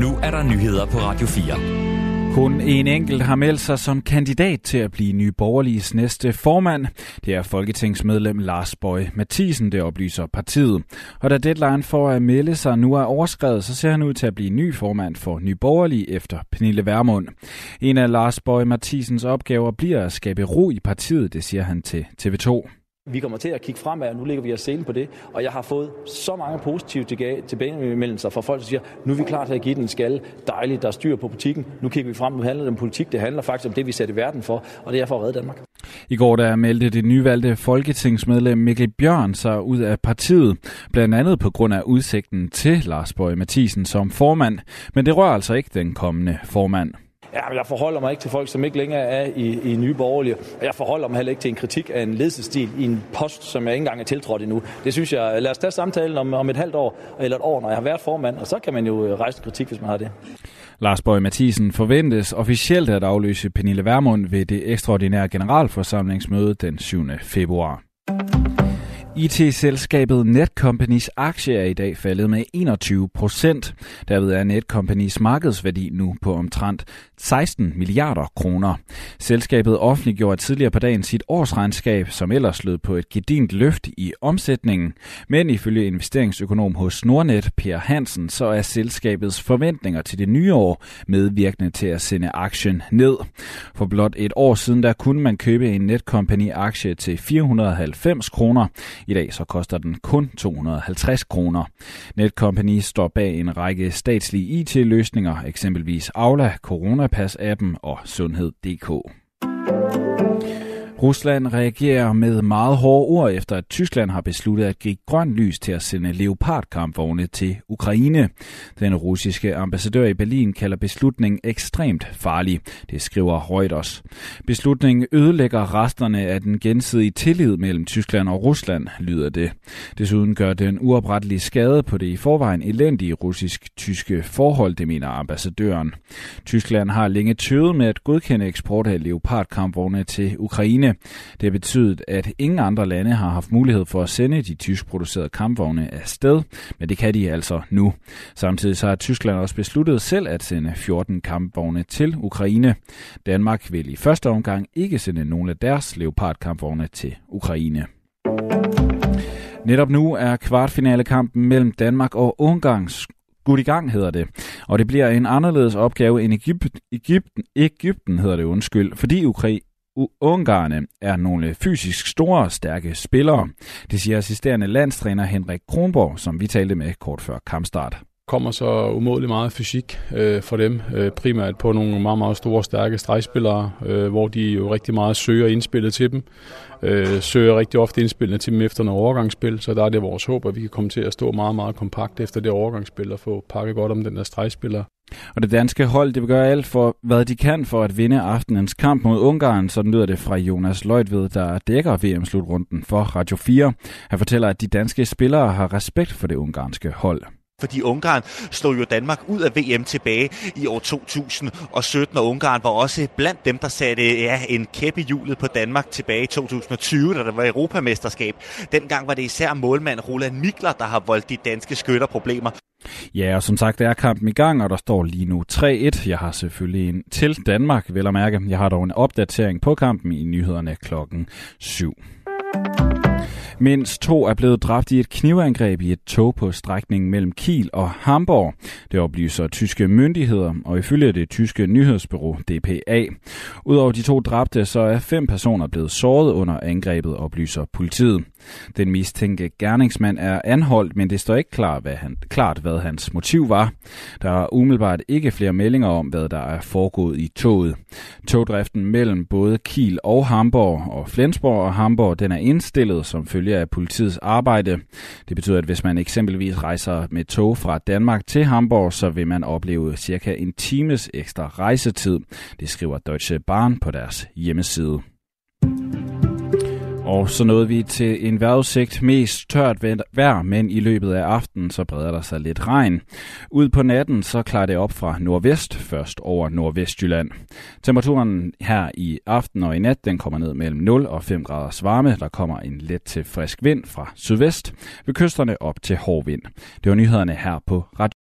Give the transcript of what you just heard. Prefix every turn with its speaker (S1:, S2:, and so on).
S1: nu er der nyheder på Radio 4.
S2: Kun en enkelt har meldt sig som kandidat til at blive Nye Borgerliges næste formand. Det er folketingsmedlem Lars Boje Mathiesen, det oplyser partiet. Og da deadline for at melde sig nu er overskredet, så ser han ud til at blive ny formand for Nye Borgerlige efter Pernille Vermund. En af Lars Boje Mathiesens opgaver bliver at skabe ro i partiet, det siger han til TV2.
S3: Vi kommer til at kigge fremad, og nu lægger vi os selen på det. Og jeg har fået så mange positive tilbagemeldelser fra folk, der siger, nu er vi klar til at give den en skalle. Dejligt, der er styr på butikken. Nu kigger vi frem, nu handler det om politik. Det handler faktisk om det, vi sætter i verden for, og det er for at redde Danmark.
S2: I går der meldte det nyvalgte folketingsmedlem Mikkel Bjørn sig ud af partiet, blandt andet på grund af udsigten til Lars Boje Mathiesen som formand. Men det rører altså ikke den kommende formand.
S3: Ja, jeg forholder mig ikke til folk, som ikke længere er i Nye Borgerlige. Og jeg forholder mig heller ikke til en kritik af en ledelsesstil i en post, som jeg ikke engang er tiltrådt endnu. Det synes jeg, lad os tage samtalen om et halvt år eller et år, når jeg har været formand, og så kan man jo rejse en kritik, hvis man har det.
S2: Lars Boje Mathiesen forventes officielt at afløse Pernille Vermund ved det ekstraordinære generalforsamlingsmøde den 7. februar. IT-selskabet Netcompany's aktie er i dag faldet med 21%. Derved er Netcompany's markedsværdi nu på omtrent 16 milliarder kroner. Selskabet offentliggjorde tidligere på dagen sit årsregnskab, som ellers lød på et gedigent løft i omsætningen. Men ifølge investeringsøkonom hos Nordnet, Per Hansen, så er selskabets forventninger til det nye år medvirkende til at sende aktien ned. For blot et år siden, der kunne man købe en Netcompany-aktie til 490 kroner. I dag så koster den kun 250 kroner. Netcompany står bag en række statslige IT-løsninger, eksempelvis Aula, Coronapas-appen og Sundhed.dk. Rusland reagerer med meget hårde ord efter, at Tyskland har besluttet at give grønt lys til at sende Leopard-kampvogne til Ukraine. Den russiske ambassadør i Berlin kalder beslutningen ekstremt farlig, det skriver Reuters. Beslutningen ødelægger resterne af den gensidige tillid mellem Tyskland og Rusland, lyder det. Desuden gør den uoprettelige skade på det i forvejen elendige russisk-tyske forhold, det mener ambassadøren. Tyskland har længe tøvet med at godkende eksport af Leopard-kampvogne til Ukraine. Det har betydet, at ingen andre lande har haft mulighed for at sende de tyskproducerede kampvogne afsted, men det kan de altså nu. Samtidig så har Tyskland også besluttet selv at sende 14 kampvogne til Ukraine. Danmark vil i første omgang ikke sende nogle af deres Leopard-kampvogne til Ukraine. Netop nu er kvartfinalekampen mellem Danmark og Ungarn skudt i gang, hedder det. Og det bliver en anderledes opgave end Egypten hedder det, fordi Ungarerne er nogle fysisk store og stærke spillere. Det siger assisterende landstræner Henrik Kronborg, som vi talte med kort før kampstart.
S4: Kommer så umådelig meget fysik for dem, primært på nogle meget, meget store, stærke stregspillere, hvor de jo rigtig meget søger indspillet til dem. Søger rigtig ofte indspillene til dem efter noget overgangsspil, så der er det vores håb, at vi kan komme til at stå meget, meget kompakt efter det overgangsspil og få pakket godt om den der stregspiller.
S2: Og det danske hold, det vil gøre alt for, hvad de kan for at vinde aftenens kamp mod Ungarn. Sådan lyder det fra Jonas Løjtved, der dækker VM-slutrunden for Radio 4. Han fortæller, at de danske spillere har respekt for det ungarske hold.
S5: Fordi Ungarn slog jo Danmark ud af VM tilbage i år 2017, og Ungarn var også blandt dem, der satte en kæp i hjulet på Danmark tilbage i 2020, da der var Europamesterskab. Dengang var det især målmand Roland Mikler, der har voldt de danske skytter problemer.
S2: Ja, og som sagt er kampen i gang, og der står lige nu 3-1. Jeg har selvfølgelig en til Danmark, vel at mærke. Jeg har dog en opdatering på kampen i nyhederne klokken 7. Mindst 2 er blevet dræbt i et knivangreb i et tog på strækningen mellem Kiel og Hamburg. Det oplyser tyske myndigheder, og ifølge det tyske nyhedsbureau DPA. Udover de 2 dræbte, så er 5 personer blevet såret under angrebet, oplyser politiet. Den mistænkte gerningsmand er anholdt, men det står ikke klart, hvad hans motiv var. Der er umiddelbart ikke flere meldinger om, hvad der er foregået i toget. Togdriften mellem både Kiel og Hamburg og Flensborg og Hamburg, den er indstillet som følge af politiets arbejde. Det betyder, at hvis man eksempelvis rejser med tog fra Danmark til Hamburg, så vil man opleve cirka en times ekstra rejsetid. Det skriver Deutsche Bahn på deres hjemmeside. Og så nåede vi til en vejrudsigt, mest tørt vejr, men i løbet af aftenen så breder der sig lidt regn. Ud på natten så klarer det op fra nordvest, først over Nordvestjylland. Temperaturen her i aften og i nat, den kommer ned mellem 0 og 5 graders varme. Der kommer en let til frisk vind fra sydvest, ved kysterne op til hård vind. Det var nyhederne her på Radio